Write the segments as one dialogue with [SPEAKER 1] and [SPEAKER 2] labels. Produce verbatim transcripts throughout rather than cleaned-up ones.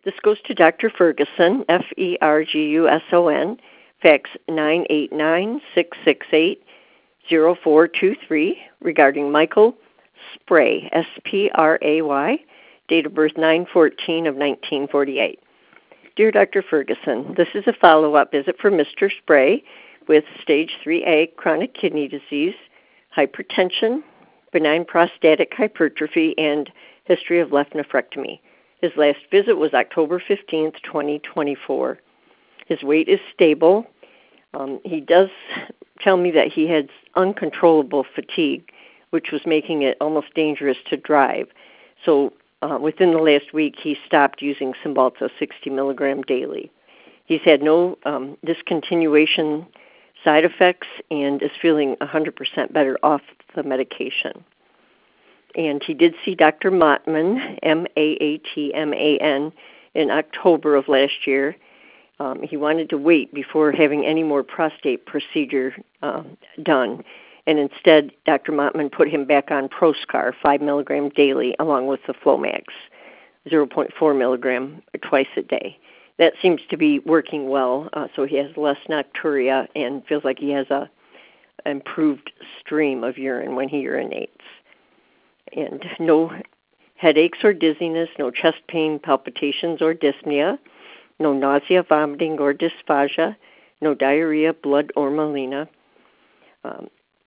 [SPEAKER 1] This goes to Doctor Ferguson, F E R G U S O N, fax nine eight nine, six six eight, zero four two three, regarding Michael Spray, S P R A Y, date of birth nine fourteen of nineteen forty-eight. Dear Doctor Ferguson, this is a follow-up visit for Mister Spray with stage three A chronic kidney disease, hypertension, benign prostatic hypertrophy, and history of left nephrectomy. His last visit was October fifteenth, twenty twenty-four. His weight is stable. Um, he does tell me that he had uncontrollable fatigue, which was making it almost dangerous to drive. So uh, within the last week, he stopped using Cymbalta sixty milligram daily. He's had no um, discontinuation side effects and is feeling one hundred percent better off the medication. And he did see Doctor Maatman, M A A T M A N, in October of last year. Um, he wanted to wait before having any more prostate procedure uh, done. And instead, Doctor Maatman put him back on Proscar, five milligram daily, along with the Flomax, zero point four milligram twice a day. That seems to be working well, uh, so he has less nocturia and feels like he has a improved stream of urine when he urinates. And no headaches or dizziness, no chest pain, palpitations, or dyspnea, no nausea, vomiting, or dysphagia, no diarrhea, blood, or melena, um,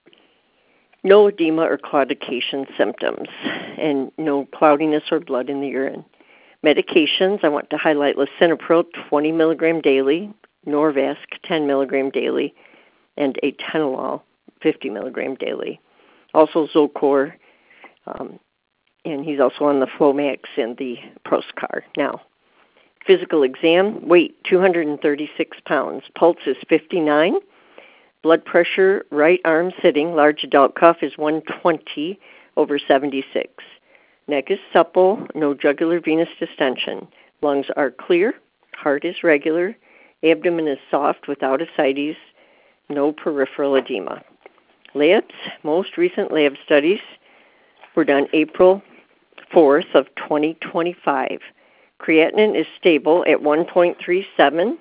[SPEAKER 1] no edema or claudication symptoms, and no cloudiness or blood in the urine. Medications, I want to highlight lisinopril, twenty milligram daily, Norvasc, ten milligram daily, and atenolol, fifty milligram daily. Also Zocor, um, and he's also on the Flomax and the Proscar. Now, physical exam, weight two hundred thirty-six pounds, pulse is fifty-nine, blood pressure, right arm sitting, large adult cuff is one twenty over seventy-six. Neck is supple, no jugular venous distension. Lungs are clear, heart is regular, abdomen is soft without ascites, no peripheral edema. Labs, most recent lab studies were done April fourth of twenty twenty-five. Creatinine is stable at one point three seven.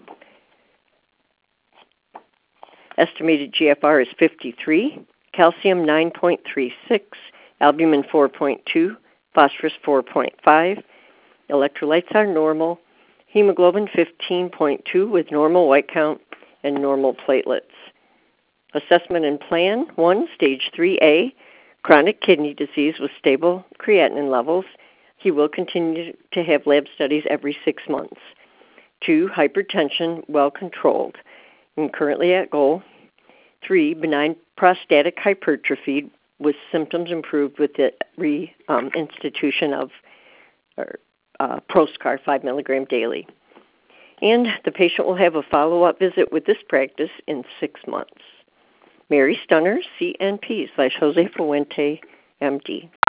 [SPEAKER 1] Estimated G F R is fifty-three. Calcium nine point three six. Albumin four point two. Phosphorus four point five. Electrolytes are normal. Hemoglobin fifteen point two with normal white count and normal platelets. Assessment and plan, one, stage three A, chronic kidney disease with stable creatinine levels. He will continue to have lab studies every six months. Two, hypertension, well controlled and currently at goal. Three, benign prostatic hypertrophy with symptoms improved with the reinstitution um, of or, uh, Proscar, five milligram daily. And the patient will have a follow-up visit with this practice in six months. Mary Stunner, C N P slash Jose Fuente, M D.